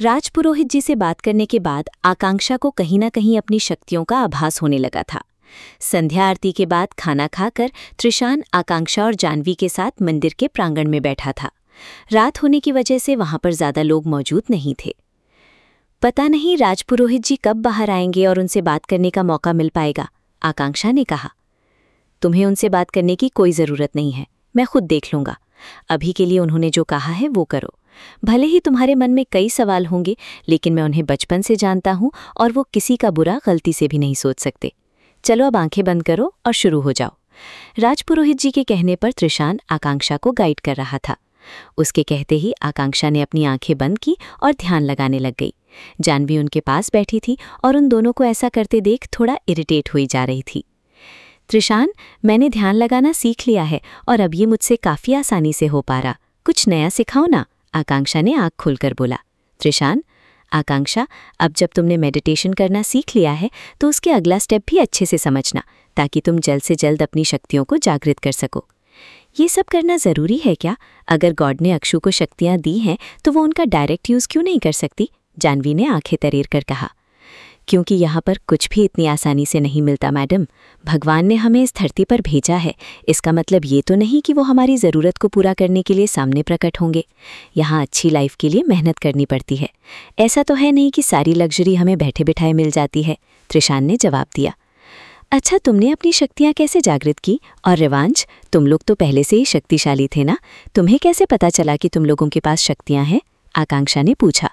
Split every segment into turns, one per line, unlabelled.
राजपुरोहित जी से बात करने के बाद आकांक्षा को कहीं न कहीं अपनी शक्तियों का आभास होने लगा था। संध्या आरती के बाद खाना खाकर त्रिशान आकांक्षा और जानवी के साथ मंदिर के प्रांगण में बैठा था। रात होने की वजह से वहां पर ज्यादा लोग मौजूद नहीं थे। पता नहीं राजपुरोहित जी कब बाहर आएंगे और उनसे बात करने का मौका मिल पाएगा, आकांक्षा ने कहा। तुम्हें उनसे बात करने की कोई जरूरत नहीं है, मैं खुद देख लूंगा। अभी के लिए उन्होंने जो कहा है वो करो। भले ही तुम्हारे मन में कई सवाल होंगे, लेकिन मैं उन्हें बचपन से जानता हूं और वो किसी का बुरा गलती से भी नहीं सोच सकते। चलो अब आंखें बंद करो और शुरू हो जाओ। राजपुरोहित जी के कहने पर त्रिशान आकांक्षा को गाइड कर रहा था। उसके कहते ही आकांक्षा ने अपनी आंखें बंद की और ध्यान लगाने लग गई। जानवी उनके पास बैठी थी और उन दोनों को ऐसा करते देख थोड़ा इरिटेट हुई जा रही थी। त्रिशान, मैंने ध्यान लगाना सीख लिया है और अब ये मुझसे काफी आसानी से हो पा रहा। कुछ नया सिखाओ ना, आकांक्षा ने आंख खोलकर बोला। त्रिशान, आकांक्षा, अब जब तुमने मेडिटेशन करना सीख लिया है तो उसके अगला स्टेप भी अच्छे से समझना, ताकि तुम जल्द से जल्द अपनी शक्तियों को जागृत कर सको। ये सब करना जरूरी है क्या? अगर गॉड ने अक्षु को शक्तियां दी हैं तो वो उनका डायरेक्ट यूज क्यों नहीं कर सकती? जानवी ने आंखें तरेर कर कहा। क्योंकि यहाँ पर कुछ भी इतनी आसानी से नहीं मिलता मैडम। भगवान ने हमें इस धरती पर भेजा है, इसका मतलब ये तो नहीं कि वो हमारी ज़रूरत को पूरा करने के लिए सामने प्रकट होंगे। यहाँ अच्छी लाइफ के लिए मेहनत करनी पड़ती है। ऐसा तो है नहीं कि सारी लग्जरी हमें बैठे बिठाए मिल जाती है, त्रिशान ने जवाब दिया। अच्छा, तुमने अपनी शक्तियाँ कैसे जागृत की? और रिवांश, तुम लोग तो पहले से ही शक्तिशाली थे ना, तुम्हें कैसे पता चला कि तुम लोगों के पास शक्तियाँ हैं? आकांक्षा ने पूछा।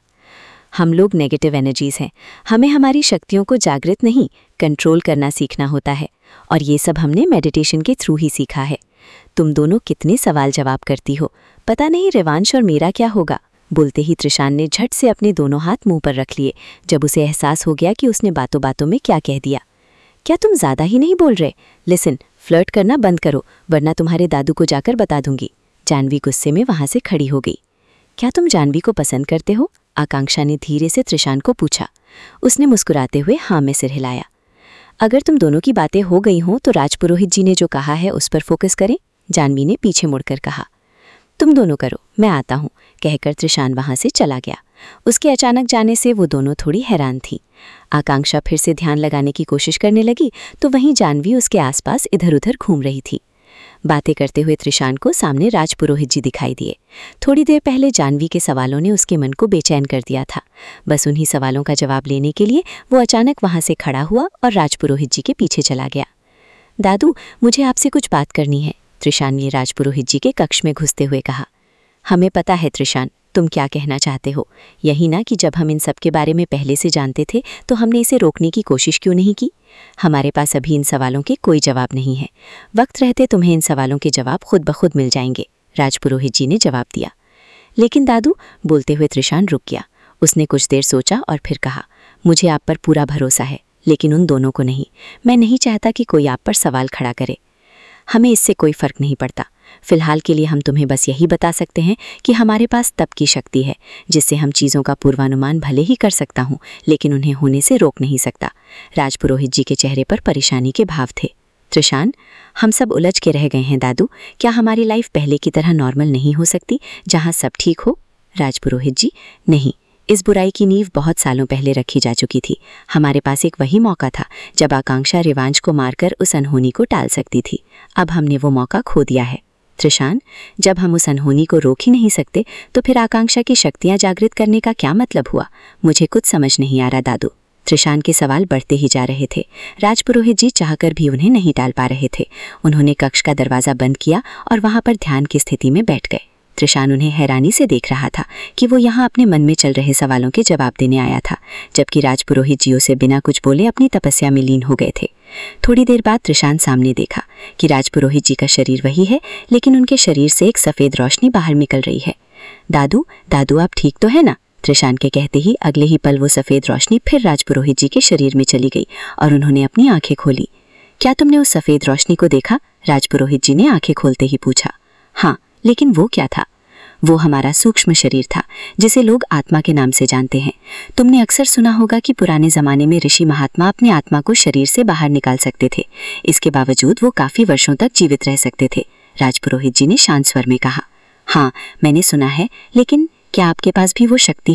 हम लोग नेगेटिव एनर्जीज हैं, हमें हमारी शक्तियों को जागृत नहीं, कंट्रोल करना सीखना होता है, और ये सब हमने मेडिटेशन के थ्रू ही सीखा है। तुम दोनों कितने सवाल जवाब करती हो, पता नहीं रिवांश और मेरा क्या होगा? बोलते ही त्रिशान ने झट से अपने दोनों हाथ मुंह पर रख लिए, जब उसे एहसास हो गया कि उसने बातों बातों में क्या कह दिया। क्या तुम ज्यादा ही नहीं बोल रहे? लिसन, फ्लर्ट करना बंद करो, वरना तुम्हारे दादू को जाकर बता दूंगी। जानवी गुस्से में वहां से खड़ी हो गई। क्या तुम जानवी को पसंद करते हो? आकांक्षा ने धीरे से त्रिशान को पूछा। उसने मुस्कुराते हुए हाँ में सिर हिलाया। अगर तुम दोनों की बातें हो गई हों तो राजपुरोहित जी ने जो कहा है उस पर फोकस करें, जानवी ने पीछे मुड़कर कहा। तुम दोनों करो, मैं आता हूँ, कहकर त्रिशान वहां से चला गया। उसके अचानक जाने से वो दोनों थोड़ी हैरान थी। आकांक्षा फिर से ध्यान लगाने की कोशिश करने लगी तो वहीं जानवी उसके आसपास इधर उधर घूम रही थी। बातें करते हुए त्रिशान को सामने राजपुरोहित जी दिखाई दिए। थोड़ी देर पहले जानवी के सवालों ने उसके मन को बेचैन कर दिया था। बस उन्हीं सवालों का जवाब लेने के लिए वो अचानक वहां से खड़ा हुआ और राजपुरोहित जी के पीछे चला गया। दादू, मुझे आपसे कुछ बात करनी है, त्रिशान ने राजपुरोहित जी के कक्ष में घुसते हुए कहा। हमें पता है त्रिशान, तुम क्या कहना चाहते हो। यही ना कि जब हम इन सब के बारे में पहले से जानते थे तो हमने इसे रोकने की कोशिश क्यों नहीं की? हमारे पास अभी इन सवालों के कोई जवाब नहीं है। वक्त रहते तुम्हें इन सवालों के जवाब खुद ब खुद मिल जाएंगे, राजपुरोहित जी ने जवाब दिया। लेकिन दादू, बोलते हुए त्रिशान रुक गया। उसने कुछ देर सोचा और फिर कहा, मुझे आप पर पूरा भरोसा है, लेकिन उन दोनों को नहीं। मैं नहीं चाहता कि कोई आप पर सवाल खड़ा करे। हमें इससे कोई फर्क नहीं पड़ता। फिलहाल के लिए हम तुम्हें बस यही बता सकते हैं कि हमारे पास तप की शक्ति है, जिससे हम चीज़ों का पूर्वानुमान भले ही कर सकता हूँ, लेकिन उन्हें होने से रोक नहीं सकता। राजपुरोहित जी के चेहरे पर परेशानी के भाव थे। त्रिशान, हम सब उलझ के रह गए हैं दादू। क्या हमारी लाइफ पहले की तरह नॉर्मल नहीं हो सकती, जहाँ सब ठीक हो? राजपुरोहित जी, नहीं, इस बुराई की नींव बहुत सालों पहले रखी जा चुकी थी। हमारे पास एक वही मौका था जब आकांक्षा रिवांश को मारकर उस अनहोनी को टाल सकती थी। अब हमने वो मौका खो दिया है। त्रिशान, जब हम उस अनहोनी को रोक ही नहीं सकते तो फिर आकांक्षा की शक्तियां जागृत करने का क्या मतलब हुआ? मुझे कुछ समझ नहीं आ रहा दादू। त्रिशान के सवाल बढ़ते ही जा रहे थे। राजपुरोहित जी चाहकर भी उन्हें नहीं टाल पा रहे थे। उन्होंने कक्ष का दरवाजा बंद किया और वहां पर ध्यान की स्थिति में बैठ गए। त्रिशान उन्हें हैरानी से देख रहा था कि वो यहाँ अपने मन में चल रहे सवालों के जवाब देने आया था, जबकि राजपुरोहित जी उसे बिना कुछ बोले अपनी तपस्या में लीन हो गए थे। थोड़ी देर बाद त्रिशान सामने देखा कि राजपुरोहित जी का शरीर वही है, लेकिन उनके शरीर से एक सफ़ेद रोशनी बाहर निकल रही है। दादू, दादू, आप ठीक तो है ना? त्रिशान के कहते ही अगले ही पल वो सफ़ेद रोशनी फिर राजपुरोहित जी के शरीर में चली गई और उन्होंने अपनी आंखें खोली। क्या तुमने उस सफ़ेद रोशनी को देखा? राजपुरोहित जी ने आंखें खोलते ही पूछा। हाँ, लेकिन वो क्या था? वो हमारा सूक्ष्म शरीर था, जिसे लोग आत्मा के नाम से जानते हैं। तुमने अक्सर सुना होगा कि पुराने ज़माने में ऋषि महात्मा अपनी आत्मा को शरीर से बाहर निकाल सकते थे। इसके बावजूद वो काफ़ी वर्षों तक जीवित रह सकते थे, राजपुरोहित जी ने शांत स्वर में कहा। हाँ, मैंने सुना है, लेकिन क्या आपके पास भी वो शक्ति है?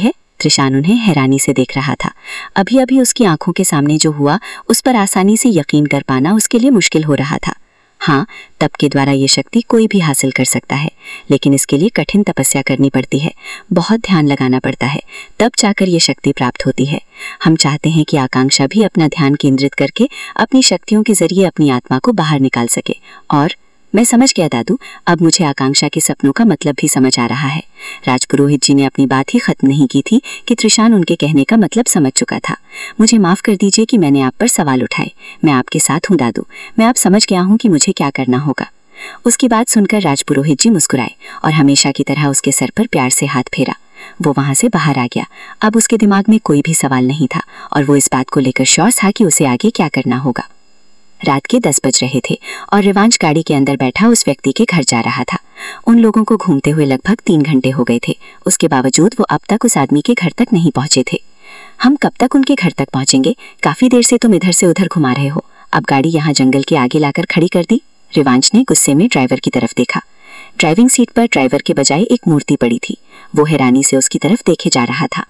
त्रिशान उन्हें हैरानी से देख रहा था। अभी अभी उसकी आंखों के सामने जो हुआ उस पर आसानी से यकीन कर पाना उसके लिए मुश्किल हो रहा था। हाँ, तप के द्वारा ये शक्ति कोई भी हासिल कर सकता है, लेकिन इसके लिए कठिन तपस्या करनी पड़ती है, बहुत ध्यान लगाना पड़ता है, तब जाकर ये शक्ति प्राप्त होती है। हम चाहते हैं कि आकांक्षा भी अपना ध्यान केंद्रित करके अपनी शक्तियों के जरिए अपनी आत्मा को बाहर निकाल सके। और मैं समझ गया दादू, अब मुझे आकांक्षा के सपनों का मतलब भी समझ आ रहा है। राजपुरोहित जी ने अपनी बात ही खत्म नहीं की थी कि त्रिशान उनके कहने का मतलब समझ चुका था। मुझे माफ कर दीजिए कि मैंने आप पर सवाल उठाए। मैं आपके साथ हूँ दादू, मैं अब समझ गया हूँ कि मुझे क्या करना होगा। उसकी बात सुनकर राजपुरोहित जी मुस्कुराए और हमेशा की तरह उसके सर पर प्यार से हाथ फेरा। वो वहां से बाहर आ गया। अब उसके दिमाग में कोई भी सवाल नहीं था और वो इस बात को लेकर श्योर था कि उसे आगे क्या करना होगा। रात के 10 बज रहे थे और रिवांश गाड़ी के अंदर बैठा उस व्यक्ति के घर जा रहा था। उन लोगों को घूमते हुए लगभग 3 घंटे हो गए थे। उसके बावजूद वो अब तक उस आदमी के घर तक नहीं पहुंचे थे। हम कब तक उनके घर तक पहुंचेंगे? काफी देर से तुम इधर से उधर घुमा रहे हो। अब गाड़ी यहाँ जंगल के आगे लाकर खड़ी कर दी। रिवांश ने गुस्से में ड्राइवर की तरफ देखा। ड्राइविंग सीट पर ड्राइवर के बजाय एक मूर्ति पड़ी थी। वो हैरानी से उसकी तरफ देखे जा रहा था।